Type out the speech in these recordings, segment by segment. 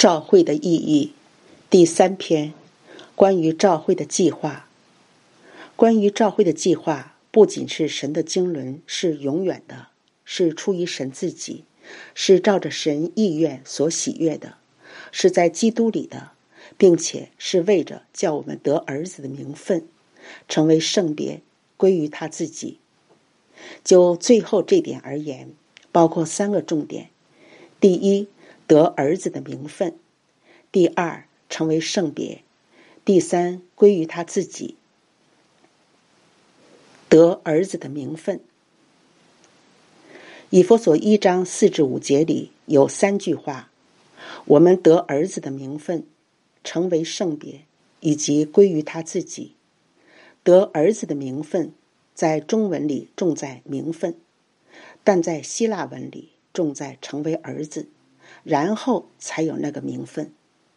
召会的意义，第3篇，关于召会的计划。关于召会的计划，不仅是神的经纶是永远的，是出于神自己，是照着神意愿所喜悦的，是在基督里的，并且是为着叫我们得儿子的名分，成为圣别，归于他自己。就最后这点而言，包括3个重点：第一，得儿子的名分；第二，成为圣别；第三，归于他自己。得儿子的名分。以弗所1章4至5节里有3句话：我们得儿子的名分，成为圣别，以及归于他自己。得儿子的名分在中文里重在名分，但在希腊文里重在成为儿子，然后才有那个名分。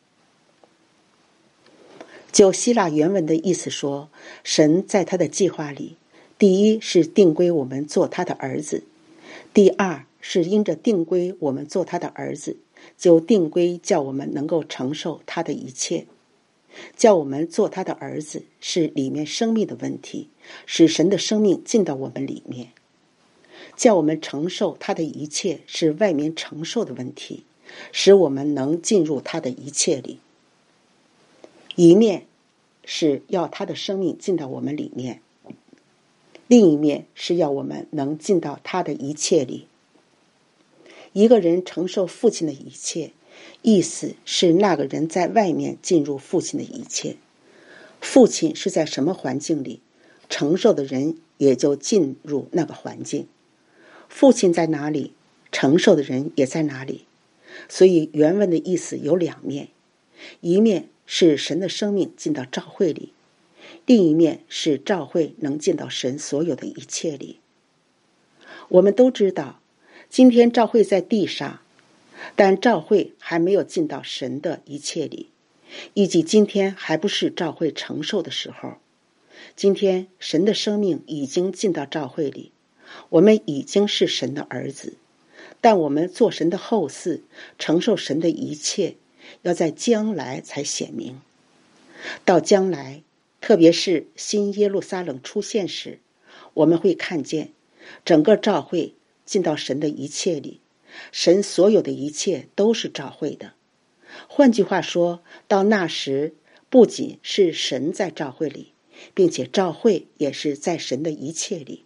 就希腊原文的意思说，神在他的计划里，第一是定规我们做他的儿子，第二是因着定规我们做他的儿子，就定规叫我们能够承受他的一切。叫我们做他的儿子是里面生命的问题，使神的生命进到我们里面。叫我们承受他的一切是外面承受的问题，使我们能进入他的一切里。一面是要他的生命进到我们里面，另一面是要我们能进到他的一切里。一个人承受父亲的一切，意思是那个人在外面进入父亲的一切。父亲是在什么环境里，承受的人也就进入那个环境。父亲在哪里，承受的人也在哪里。所以原文的意思有2面，一面是神的生命进到召会里，另一面是召会能进到神所有的一切里。我们都知道，今天召会在地上，但召会还没有进到神的一切里，以及今天还不是召会承受的时候。今天神的生命已经进到召会里，我们已经是神的儿子，但我们做神的后嗣，承受神的一切，要在将来才显明。到将来，特别是新耶路撒冷出现时，我们会看见整个召会进到神的一切里，神所有的一切都是召会的。换句话说，到那时，不仅是神在召会里，并且召会也是在神的一切里。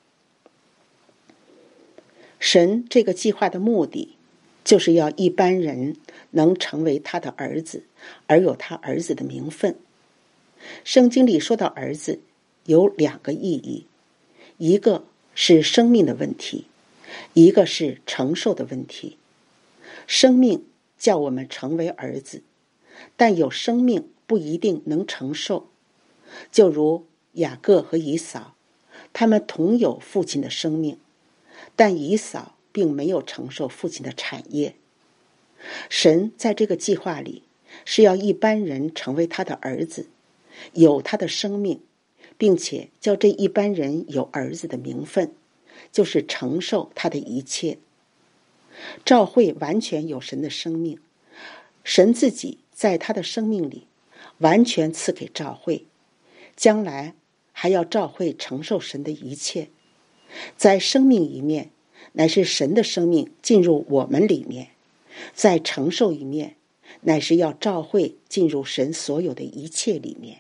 神这个计划的目的，就是要一般人能成为他的儿子，而有他儿子的名分。圣经里说到儿子，有2个意义，一个是生命的问题，一个是承受的问题。生命叫我们成为儿子，但有生命不一定能承受。就如雅各和以扫，他们同有父亲的生命，但以扫并没有承受父亲的产业。神在这个计划里，是要一般人成为他的儿子，有他的生命，并且叫这一般人有儿子的名分，就是承受他的一切。召会完全有神的生命，神自己在他的生命里完全赐给召会，将来还要召会承受神的一切。在生命一面，乃是神的生命进入我们里面；在承受一面，乃是要召会进入神所有的一切里面。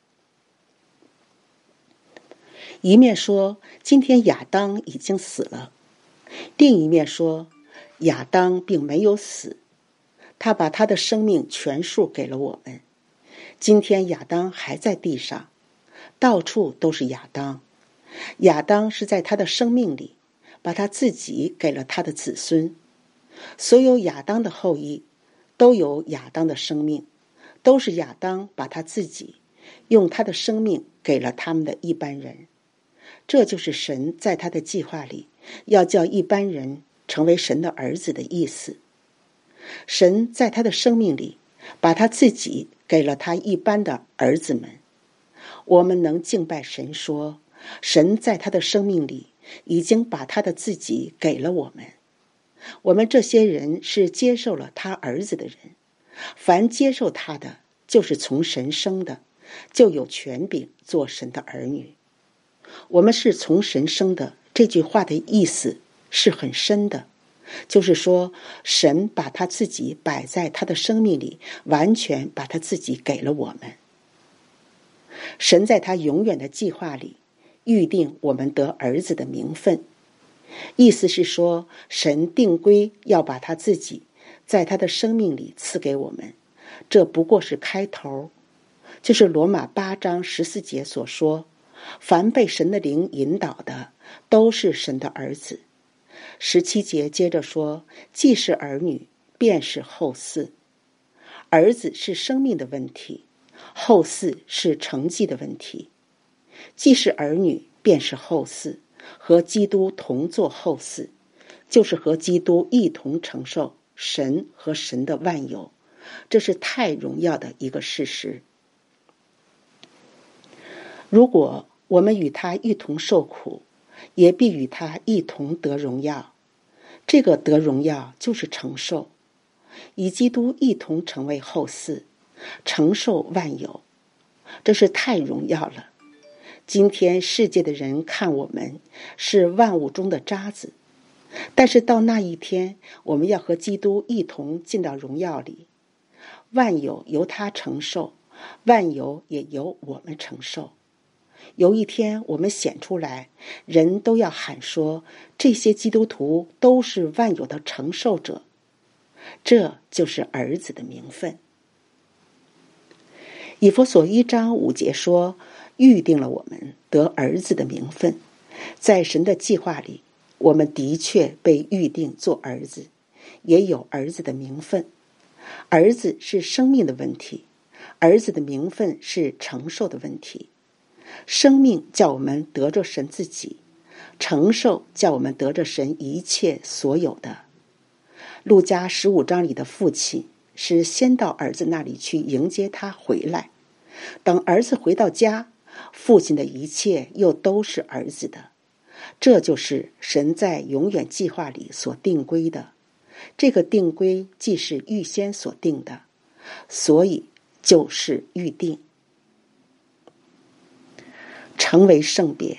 一面说今天亚当已经死了，另一面说亚当并没有死，他把他的生命全数给了我们。今天亚当还在地上，到处都是亚当。亚当是在他的生命里把他自己给了他的子孙。所有亚当的后裔都有亚当的生命，都是亚当把他自己用他的生命给了他们的一般人。这就是神在他的计划里要叫一般人成为神的儿子的意思。神在他的生命里把他自己给了他一般的儿子们。我们能敬拜神说，神在他的生命里已经把他的自己给了我们。我们这些人是接受了他儿子的人， 凡接受他的，就是从神生的，就有权柄做神的儿女。我们是从神生的，这句话的意思是很深的，就是说神把他自己摆在他的生命里，完全把他自己给了我们。神在他永远的计划里预定我们得儿子的名分，意思是说神定规要把他自己在他的生命里赐给我们，这不过是开头。就是罗马8章14节所说，凡被神的灵引导的都是神的儿子。17节接着说，既是儿女便是后嗣。儿子是生命的问题，后嗣是成绩的问题。既是儿女便是后嗣，和基督同作后嗣，就是和基督一同承受神和神的万有，这是太荣耀的一个事实。如果我们与他一同受苦，也必与他一同得荣耀。这个得荣耀就是承受，与基督一同成为后嗣，承受万有，这是太荣耀了。今天世界的人看我们是万物中的渣子，但是到那一天，我们要和基督一同进到荣耀里，万有由他承受，万有也由我们承受。有一天我们显出来，人都要喊说，这些基督徒都是万有的承受者，这就是儿子的名分。以弗所1章5节说，预定了我们得儿子的名分。在神的计划里，我们的确被预定做儿子，也有儿子的名分。儿子是生命的问题，儿子的名分是承受的问题。生命叫我们得着神自己，承受叫我们得着神一切所有的。路加15章里的父亲是先到儿子那里去迎接他回来，等儿子回到家，父亲的一切又都是儿子的。这就是神在永远计划里所定规的，这个定规既是预先所定的，所以就是预定。成为圣别。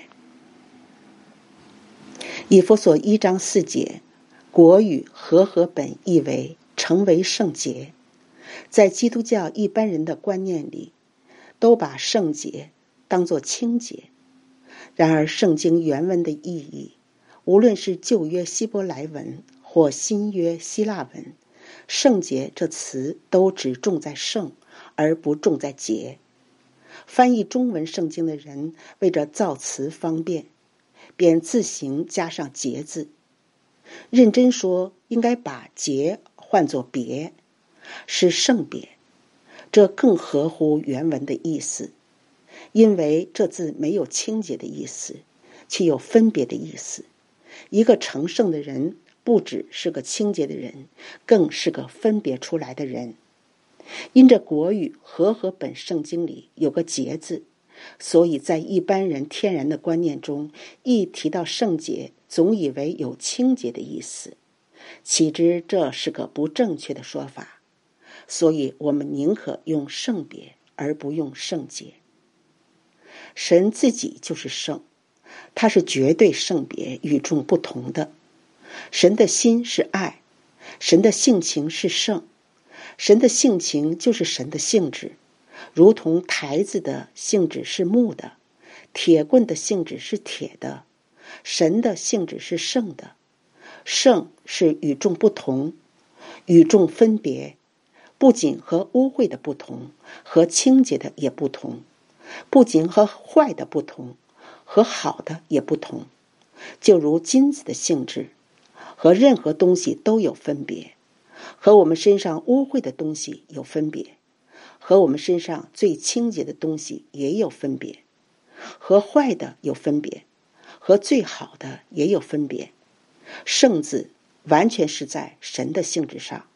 以弗所1章4节，国语和合本译为成为圣洁。在基督教一般人的观念里，都把圣洁当作清洁。然而圣经原文的意义，无论是旧约希伯来文或新约希腊文，圣洁这词都只重在圣，而不重在洁。翻译中文圣经的人为着造词方便，便自行加上洁字。认真说，应该把洁换作别，是圣别，这更合乎原文的意思。因为这字没有清洁的意思，却有分别的意思。一个成圣的人不只是个清洁的人，更是个分别出来的人。因着国语和合本圣经里有个洁字，所以在一般人天然的观念中，一提到圣洁，总以为有清洁的意思，岂知这是个不正确的说法。所以我们宁可用圣别，而不用圣洁。神自己就是圣，他是绝对圣别，与众不同的。神的心是爱，神的性情是圣。神的性情就是神的性质，如同台子的性质是木的，铁棍的性质是铁的，神的性质是圣的。圣是与众不同，与众分别，不仅和污秽的不同，和清洁的也不同，不仅和坏的不同，和好的也不同。就如金子的性质，和任何东西都有分别，和我们身上污秽的东西有分别，和我们身上最清洁的东西也有分别，和坏的有分别，和最好的也有分别。圣字完全是在神的性质上。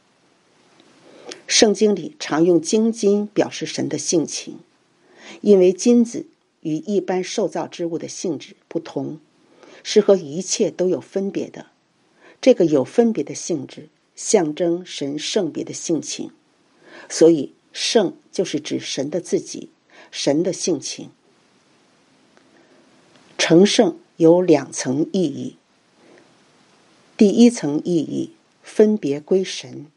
圣经里常用精金表示神的性情，因为金子与一般受造之物的性质不同，是和一切都有分别的。这个有分别的性质象征神圣别的性情。 所以圣就是指神的自己，神的性情。成圣有2层意义。第一层意义，分别归神。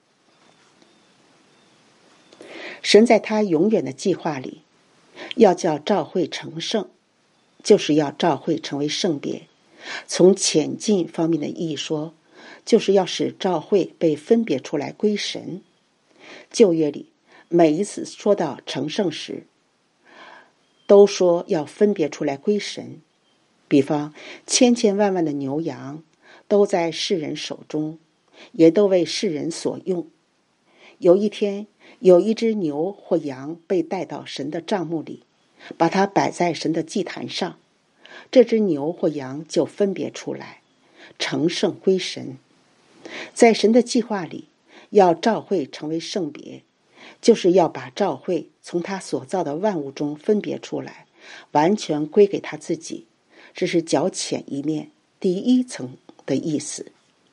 神在他永远的计划里，要叫召会成圣，就是要召会成为圣别。从浅近方面的意义说，就是要使召会被分别出来归神。旧约里每一次说到成圣时，都说要分别出来归神。比方千千万万的牛羊都在世人手中，也都为世人所用。有一天，有一只牛或羊被带到神的帐幕里，把它摆在神的祭坛上，这只牛或羊就分别出来，成圣归神。在神的计划里，要召会成为圣别，就是要把召会从他所造的万物中分别出来，完全归给他自己。这是较浅一面第一层的意思。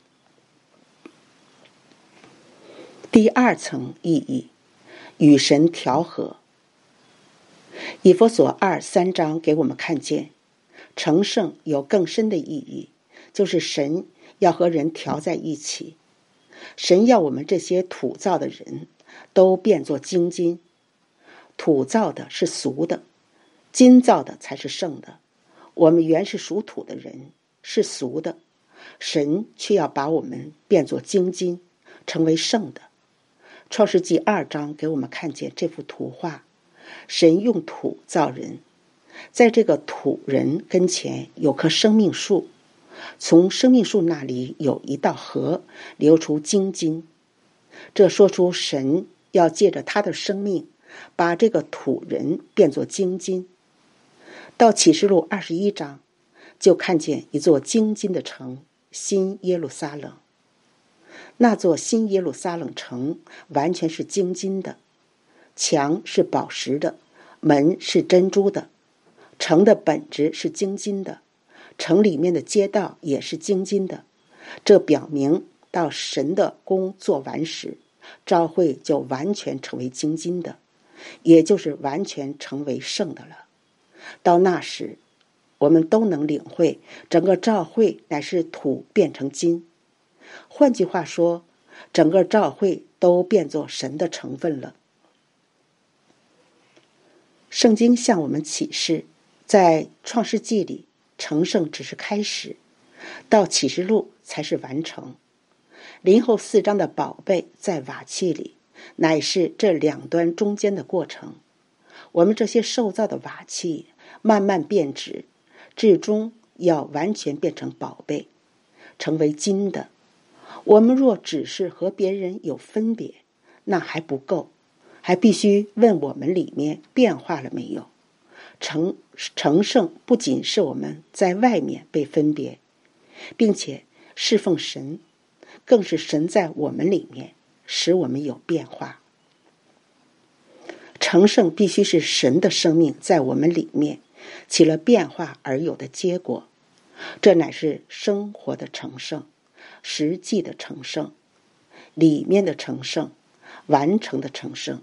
第2层意义，与神调和。以弗所2、3章给我们看见，成圣有更深的意义，就是神要和人调在一起。神要我们这些土造的人都变作精金。土造的是俗的，金造的才是圣的。我们原是属土的人，是俗的，神却要把我们变作精金，成为圣的。创世纪2章给我们看见这幅图画，神用土造人，在这个土人跟前有棵生命树，从生命树那里有一道河流出精金。这说出神要借着他的生命把这个土人变作精金。到启示录21章，就看见一座精金的城，新耶路撒冷。那座新耶路撒冷城完全是精金的，墙是宝石的，门是珍珠的，城的本质是精金的，城里面的街道也是精金的。这表明到神的工做完时，召会就完全成为精金的，也就是完全成为圣的了。到那时，我们都能领会整个召会乃是土变成金。换句话说，整个召会都变作神的成分了。圣经向我们启示，在创世纪里，成圣只是开始，到启示录才是完成。林后4章的宝贝在瓦器里，乃是这2端中间的过程。我们这些受造的瓦器慢慢变质，至终要完全变成宝贝，成为金的。我们若只是和别人有分别，那还不够，还必须问我们里面变化了没有。成圣不仅是我们在外面被分别，并且侍奉神，更是神在我们里面使我们有变化。成圣必须是神的生命在我们里面起了变化而有的结果，这乃是生活的成圣，实际的成圣，里面的成圣，完成的成圣。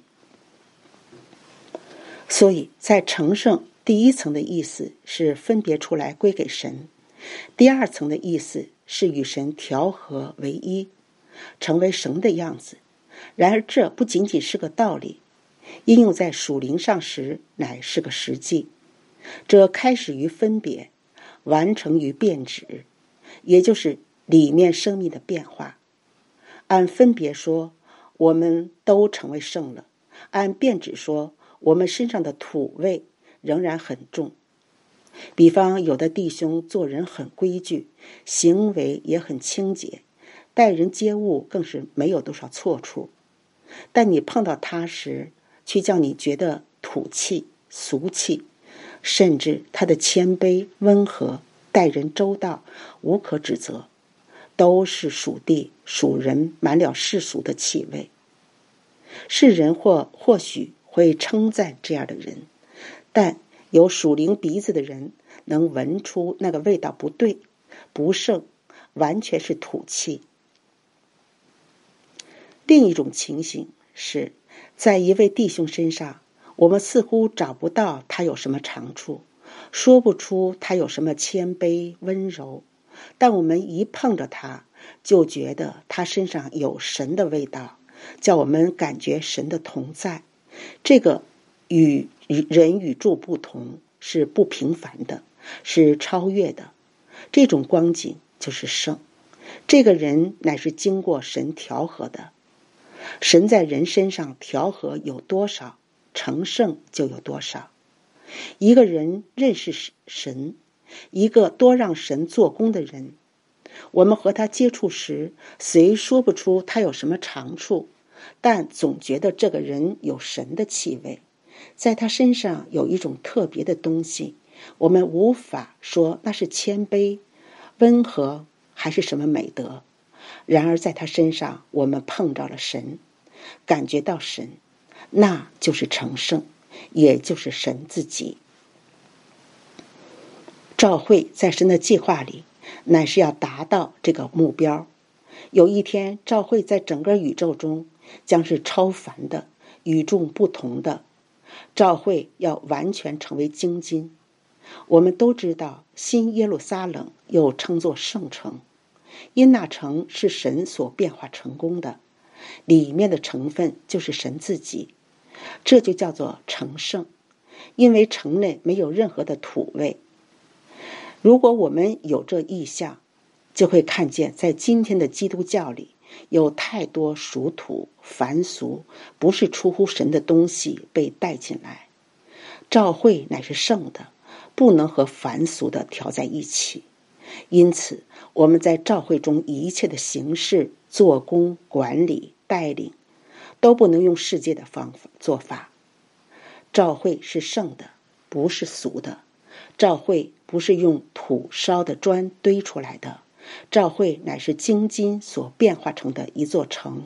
所以在成圣第1层的意思是分别出来归给神，第2层的意思是与神调和为一，成为神的样子。然而这不仅仅是个道理，应用在属灵上时乃是个实际。这开始于分别，完成于变质，也就是里面生命的变化。按分别说，我们都成为圣了；按变质说，我们身上的土味仍然很重。比方有的弟兄做人很规矩，行为也很清洁，待人接物更是没有多少错处，但你碰到他时，却叫你觉得土气、俗气，甚至他的谦卑、温和、待人周到，无可指责，都是属地、属人满了世俗的气味。世人或许会称赞这样的人，但有属灵鼻子的人能闻出那个味道不对、不圣，完全是土气。另一种情形是在一位弟兄身上，我们似乎找不到他有什么长处，说不出他有什么谦卑温柔，但我们一碰着他，就觉得他身上有神的味道，叫我们感觉神的同在。这个与人与众不同，是不平凡的，是超越的。这种光景就是圣。这个人乃是经过神调和的。神在人身上调和有多少，成圣就有多少。一个人认识神，一个多让神做工的人，我们和他接触时，虽说不出他有什么长处，但总觉得这个人有神的气味，在他身上有一种特别的东西，我们无法说那是谦卑、温和还是什么美德。然而在他身上我们碰到了神，感觉到神，那就是成圣，也就是神自己。召会在神的计划里乃是要达到这个目标。有一天召会在整个宇宙中将是超凡的、与众不同的。召会要完全成为精金。我们都知道新耶路撒冷又称作圣城，因那城是神所变化成功的，里面的成分就是神自己，这就叫做成圣。因为城内没有任何的土味。如果我们有这意象，就会看见在今天的基督教里有太多属土、凡俗，不是出乎神的东西被带进来。召会乃是圣的，不能和凡俗的调在一起。因此我们在召会中一切的形式、做工、管理、带领，都不能用世界的做法。召会是圣的，不是俗的。召会不是用土烧的砖堆出来的，召会乃是精金所变化成的一座城，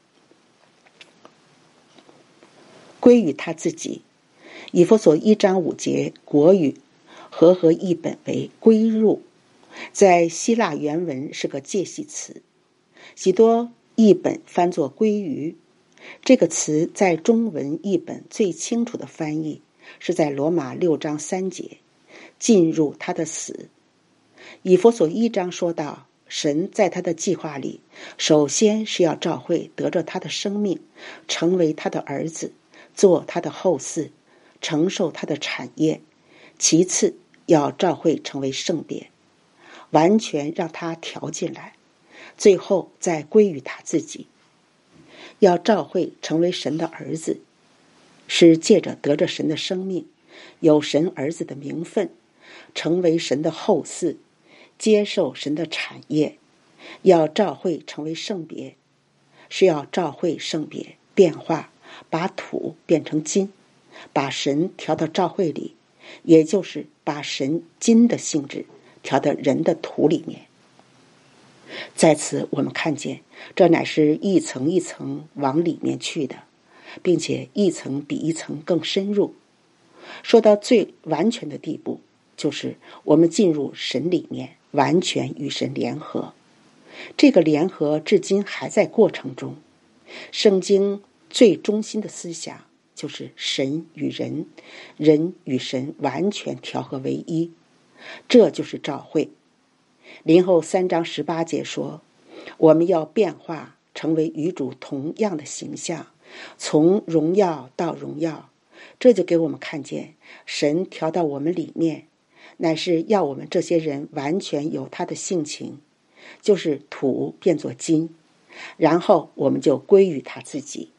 归于他自己。以弗所1章5节国语合译本为归入，在希腊原文是个介系词，许多译本翻作归于。这个词在中文译本最清楚的翻译是在罗马6章3节，进入他的死。以弗所1章说到，神在他的计划里，首先是要召会得着他的生命，成为他的儿子，做他的后嗣，承受他的产业。其次要召会成为圣别，完全让他调进来，最后再归于他自己。要召会成为神的儿子，是借着得着神的生命，有神儿子的名分，成为神的后嗣，接受神的产业。要召会成为圣别，是要召会圣别变化，把土变成金，把神调到召会里，也就是把神金的性质调到人的土里面。在此我们看见，这乃是一层一层往里面去的，并且一层比一层更深入。说到最完全的地步，就是我们进入神里面，完全与神联合。这个联合至今还在过程中。圣经最中心的思想就是神与人，人与神完全调和为一，这就是召会。林后3章18节说，我们要变化成为与主同样的形象，从荣耀到荣耀。这就给我们看见神调到我们里面，乃是要我们这些人完全有他的性情，就是土变作金，然后我们就归于他自己。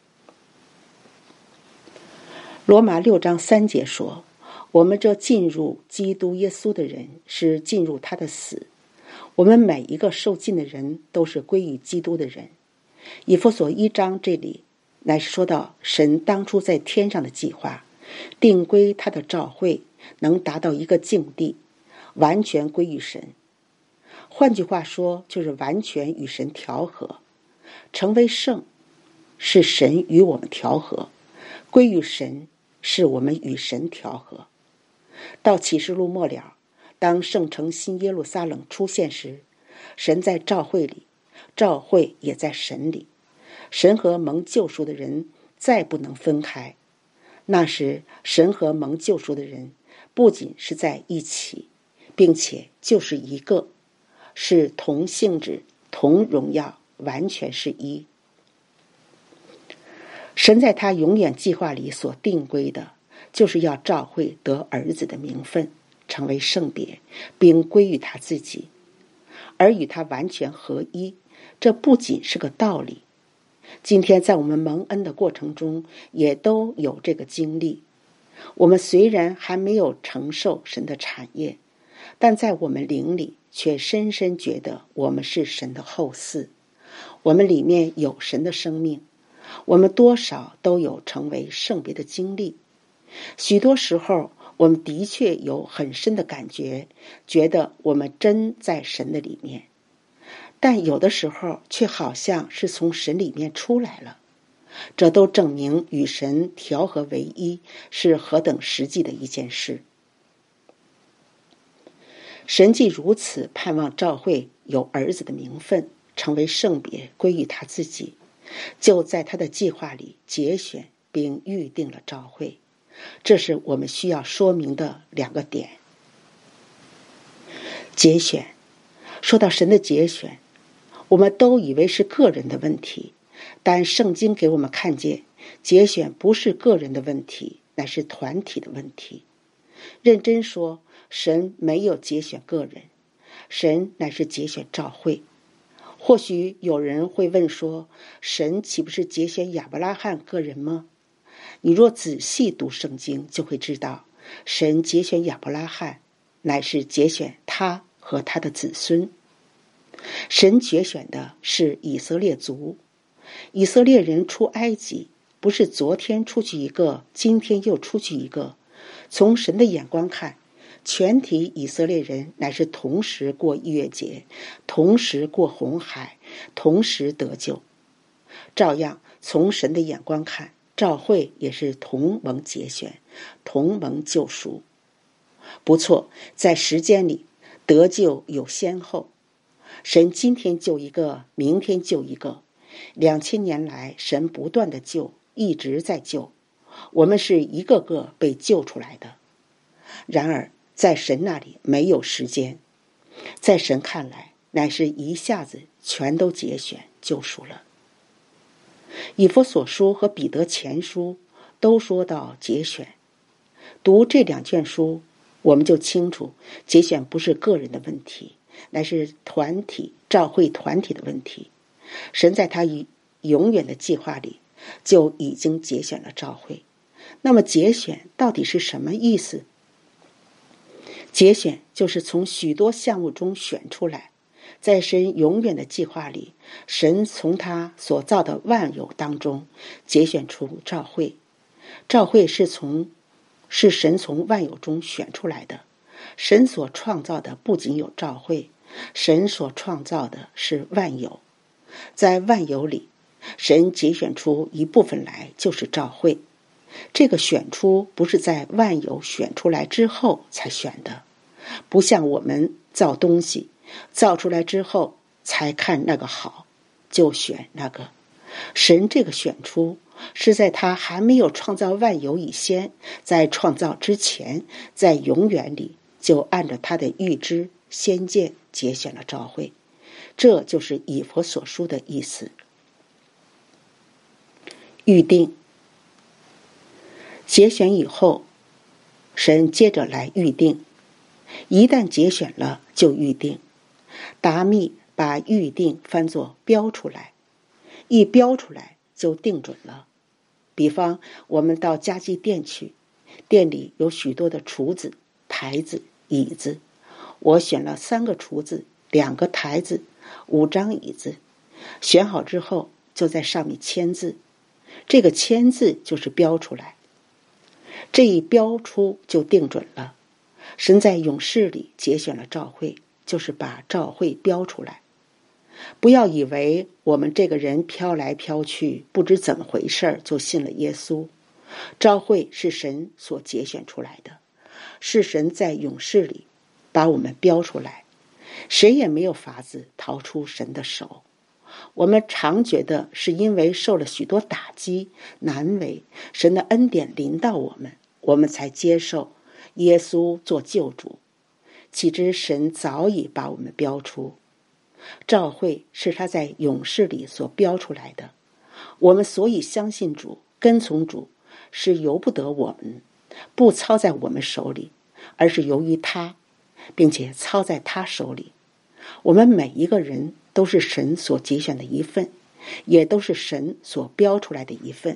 罗马6章3节说，我们这进入基督耶稣的人是进入他的死。我们每一个受浸的人都是归于基督的人。以弗所1章这里乃是说到神当初在天上的计划，定归他的召会能达到一个境地，完全归于神。换句话说，就是完全与神调和。成为圣是神与我们调和，归于神是我们与神调和。到启示录末了，当圣城新耶路撒冷出现时，神在召会里，召会也在神里。 神和蒙救赎的人再不能分开。那时神和蒙救赎的人不仅是在一起，并且就是一个，是同性质、同荣耀，完全是一。神在他永远计划里所定规的，就是要召会得儿子的名分，成为圣别，并归于他自己，而与他完全合一。这不仅是个道理，今天在我们蒙恩的过程中也都有这个经历。我们虽然还没有承受神的产业，但在我们灵里却深深觉得我们是神的后嗣，我们里面有神的生命，我们多少都有成为圣别的经历。许多时候我们的确有很深的感觉，觉得我们真在神的里面，但有的时候却好像是从神里面出来了。这都证明与神调和为一是何等实际的一件事。神既如此盼望召会有儿子的名分，成为圣别，归于他自己，就在他的计划里节选并预定了召会。这是我们需要说明的两个点。节选，说到神的节选，我们都以为是个人的问题，但圣经给我们看见，节选不是个人的问题，乃是团体的问题。认真说，神没有节选个人，神乃是节选召会。或许有人会问说，神岂不是节选亚伯拉罕个人吗？你若仔细读圣经，就会知道，神节选亚伯拉罕，乃是节选他和他的子孙。神节选的是以色列族。以色列人出埃及，不是昨天出去一个，今天又出去一个。从神的眼光看，全体以色列人乃是同时过逾越节，同时过红海，同时得救。照样，从神的眼光看，召会也是同蒙节选，同蒙救赎。不错，在时间里，得救有先后。神今天救一个，明天救一个。2000年来，神不断的救，一直在救。我们是一个个被救出来的。然而，在神那里没有时间，在神看来，乃是一下子全都节选救赎了。以弗所书和彼得前书都说到节选。读这两卷书，我们就清楚，节选不是个人的问题，乃是团体、召会团体的问题。神在他永远的计划里就已经节选了召会。那么节选到底是什么意思？节选就是从许多项目中选出来，在神永远的计划里，神从他所造的万有当中节选出召会。召会是神从万有中选出来的。神所创造的不仅有召会，神所创造的是万有。在万有里，神节选出一部分来，就是召会。这个选出不是在万有选出来之后才选的，不像我们造东西，造出来之后才看那个好，就选那个。神这个选出是在他还没有创造万有以先，在创造之前，在永远里就按照他的预知先见节选了召会。这就是以弗所书的意思。预定，节选以后，神接着来预定。一旦节选了，就预定。达密把预定翻作标出来，一标出来就定准了。比方我们到家具店去，店里有许多的橱子、台子、椅子，我选了3个橱子、2个台子、5张椅子，选好之后就在上面签字。这个签字就是标出来，这一标出就定准了。神在勇士里节选了召会，就是把召会标出来。不要以为我们这个人飘来飘去，不知怎么回事就信了耶稣。召会是神所节选出来的，是神在勇士里把我们标出来，谁也没有法子逃出神的手。 我们常觉得是因为受了许多打击、难为，神的恩典临到我们，我们才接受耶稣做救主。岂知神早已把我们标出，召会是他在勇士里所标出来的。我们所以相信主、跟从主，是由不得我们，不操在我们手里，而是由于他，并且操在他手里。我们每一个人都是神所拣选的一份，也都是神所标出来的一份。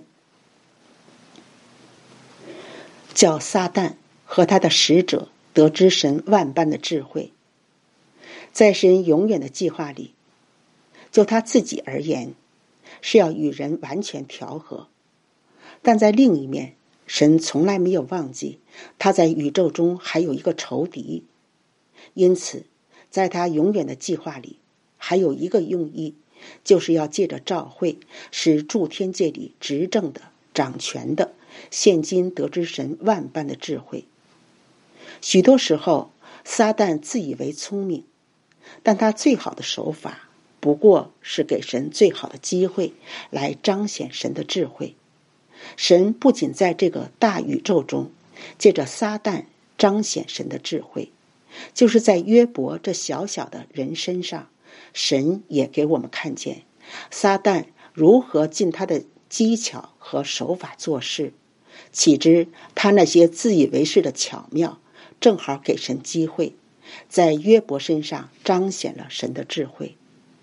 叫撒旦和他的使者得知神万般的智慧。在神永远的计划里，就他自己而言，是要与人完全调和。但在另一面，神从来没有忘记他在宇宙中还有一个仇敌。因此在他永远的计划里，还有一个用意，就是要借着召会，使诸天界里执政的、掌权的，现今得知神万般的智慧。许多时候，撒旦自以为聪明，但他最好的手法，不过是给神最好的机会，来彰显神的智慧。神不仅在这个大宇宙中，借着撒旦彰显神的智慧，就是在约伯这小小的人身上，神也给我们看见撒旦如何尽他的技巧和手法做事。岂知他那些自以为是的巧妙，正好给神机会，在约伯身上彰显了神的智慧。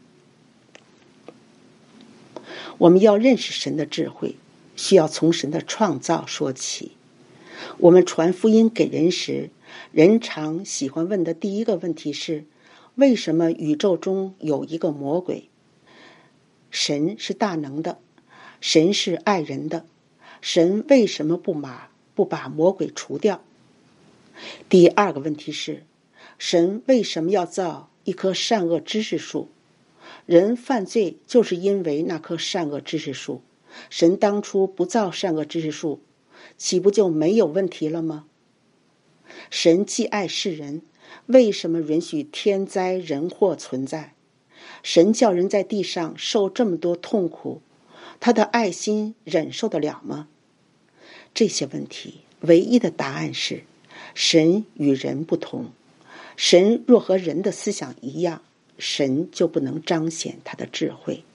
我们要认识神的智慧，需要从神的创造说起。我们传福音给人时，人常喜欢问的第一个问题是：为什么宇宙中有一个魔鬼？神是大能的，神是爱人的，神为什么不把魔鬼除掉？第二个问题是：神为什么要造一棵善恶知识树？人犯罪就是因为那棵善恶知识树，神当初不造善恶知识树，岂不就没有问题了吗？神既爱世人，为什么允许天灾人祸存在？神叫人在地上受这么多痛苦，他的爱心忍受得了吗？这些问题唯一的答案是，神与人不同。神若和人的思想一样，神就不能彰显他的智慧。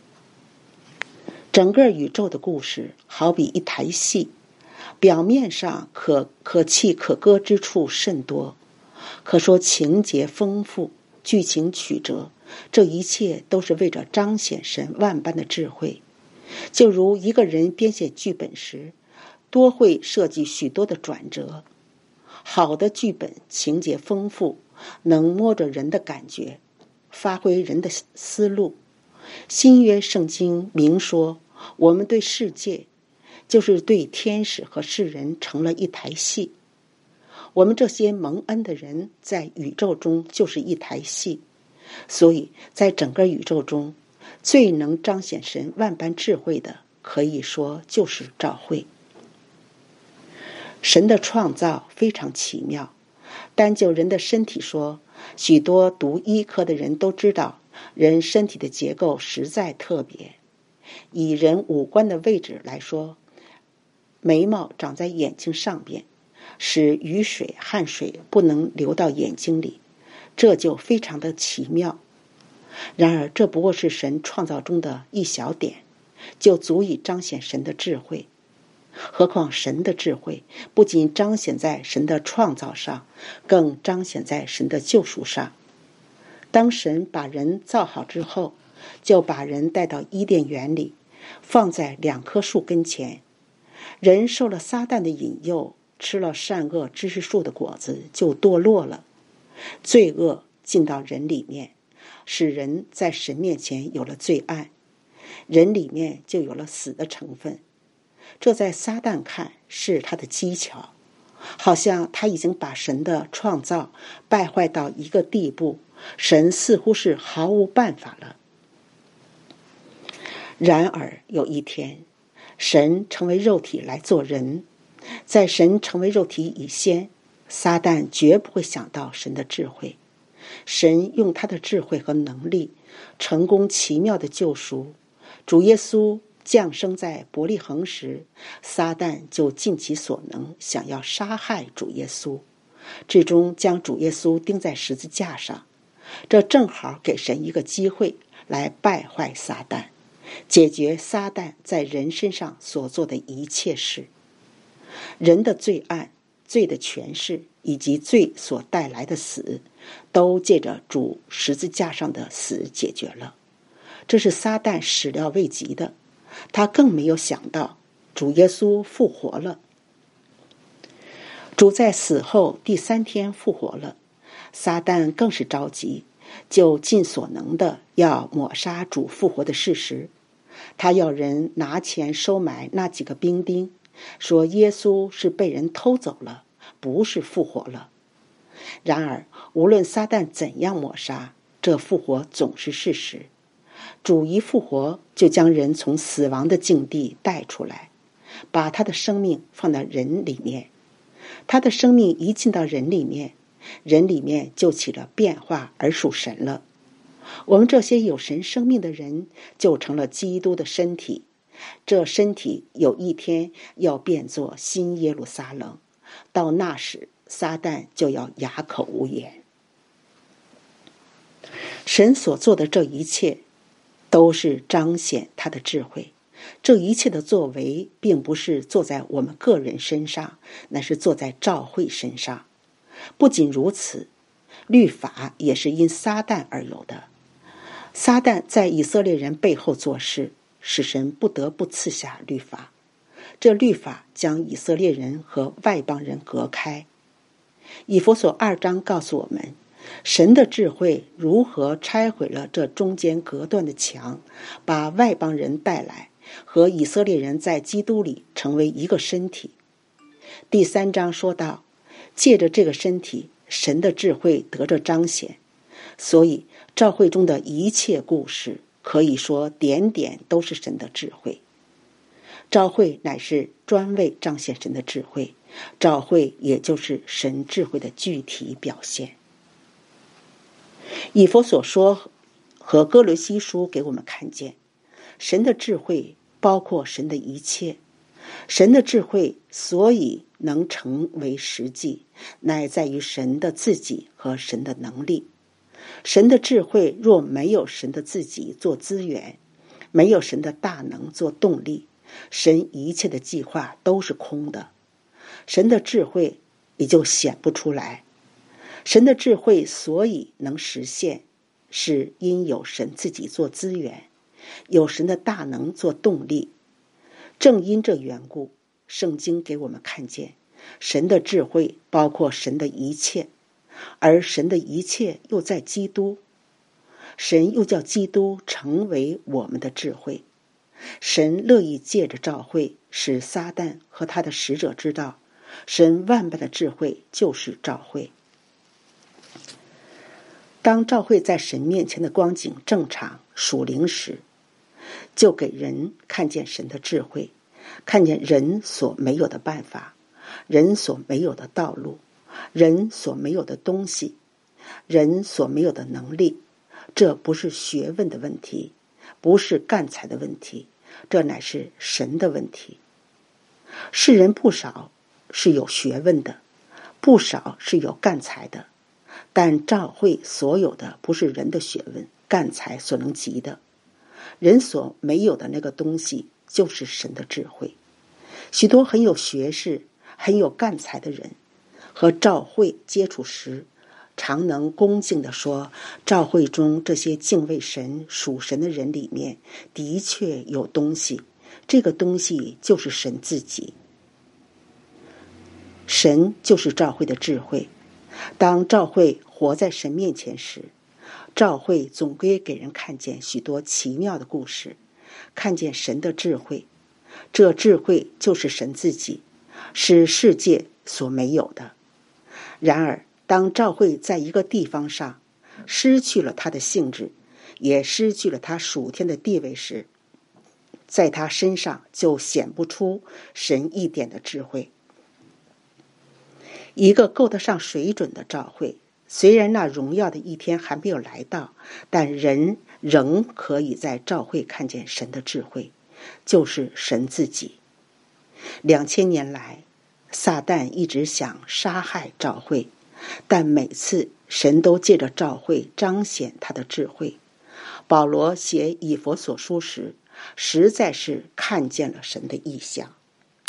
整个宇宙的故事好比一台戏，表面上可泣可歌之处甚多，可说情节丰富，剧情曲折，这一切都是为着彰显神万般的智慧。就如一个人编写剧本时，多会设计许多的转折。好的剧本情节丰富，能摸着人的感觉，发挥人的思路。新约圣经明说，我们对世界，就是对天使和世人成了一台戏。我们这些蒙恩的人在宇宙中就是一台戏，所以在整个宇宙中，最能彰显神万般智慧的，可以说就是召会。神的创造非常奇妙，单就人的身体说，许多读医科的人都知道，人身体的结构实在特别。以人五官的位置来说，眉毛长在眼睛上边，使雨水、汗水不能流到眼睛里，这就非常的奇妙。然而这不过是神创造中的一小点，就足以彰显神的智慧。何况神的智慧不仅彰显在神的创造上，更彰显在神的救赎上。当神把人造好之后，就把人带到伊甸园里，放在两棵树跟前。人受了撒旦的引诱，吃了善恶知识树的果子，就堕落了。罪恶进到人里面，使人在神面前有了罪案，人里面就有了死的成分。这在撒旦看是他的技巧，好像他已经把神的创造败坏到一个地步，神似乎是毫无办法了。然而有一天，神成为肉体来做人，在神成为肉体以前，撒旦绝不会想到神的智慧。 神用他的智慧和能力成功奇妙的救赎。主耶稣降生在伯利恒时，撒旦就尽其所能想要杀害主耶稣，最终将主耶稣钉在十字架上。这正好给神一个机会来败坏撒旦，解决撒旦在人身上所做的一切事。人的罪案、罪的权势以及罪所带来的死，都借着主十字架上的死解决了。这是撒旦始料未及的，他更没有想到主耶稣复活了。主在死后第3天复活了，撒旦更是着急，就尽所能的要抹杀主复活的事实。他要人拿钱收买那几个兵丁，说耶稣是被人偷走了，不是复活了。然而无论撒旦怎样抹杀，这复活总是事实。主一复活，就将人从死亡的境地带出来，把他的生命放到人里面。他的生命一进到人里面，人里面就起了变化而属神了。我们这些有神生命的人就成了基督的身体，这身体有一天要变作新耶路撒冷，到那时撒旦就要哑口无言。神所做的这一切都是彰显他的智慧，这一切的作为并不是做在我们个人身上，乃是做在教会身上。不仅如此，律法也是因撒旦而有的。撒旦在以色列人背后做事，使神不得不赐下律法。这律法将以色列人和外邦人隔开。以弗所2章告诉我们，神的智慧如何拆毁了这中间隔断的墙，把外邦人带来，和以色列人在基督里成为一个身体。第3章说到，借着这个身体，神的智慧得着彰显。所以教会中的一切故事，可以说点点都是神的智慧。教会乃是专为彰显神的智慧，教会也就是神智慧的具体表现。以弗所说和哥罗西书给我们看见，神的智慧包括神的一切。神的智慧所以能成为实际，乃在于神的自己和神的能力。神的智慧若没有神的自己做资源，没有神的大能做动力，神一切的计划都是空的，神的智慧也就显不出来。神的智慧所以能实现，是因有神自己做资源，有神的大能做动力。正因这缘故，圣经给我们看见，神的智慧包括神的一切，而神的一切又在基督。神又叫基督成为我们的智慧。神乐意借着教会，使撒旦和他的使者知道，神万般的智慧就是教会。当教会在神面前的光景正常属灵时，就给人看见神的智慧，看见人所没有的办法，人所没有的道路，人所没有的东西，人所没有的能力。这不是学问的问题，不是干才的问题，这乃是神的问题。世人不少是有学问的，不少是有干才的，但教会所有的不是人的学问干才所能及的。人所没有的那个东西就是神的智慧。许多很有学识很有干才的人和教会接触时，常能恭敬地说，教会中这些敬畏神属神的人里面的确有东西，这个东西就是神自己。神就是教会的智慧。当教会活在神面前时，教会总归给人看见许多奇妙的故事，看见神的智慧。这智慧就是神自己，是世界所没有的。然而当教会在一个地方上失去了它的性质，也失去了它属天的地位时，在它身上就显不出神一点的智慧。一个够得上水准的教会， 虽然那荣耀的一天还没有来到，但人仍可以在召会看见神的智慧，就是神自己。2000年来，撒旦一直想杀害召会，但每次神都借着召会彰显他的智慧。保罗写以弗所书时，实在是看见了神的意象。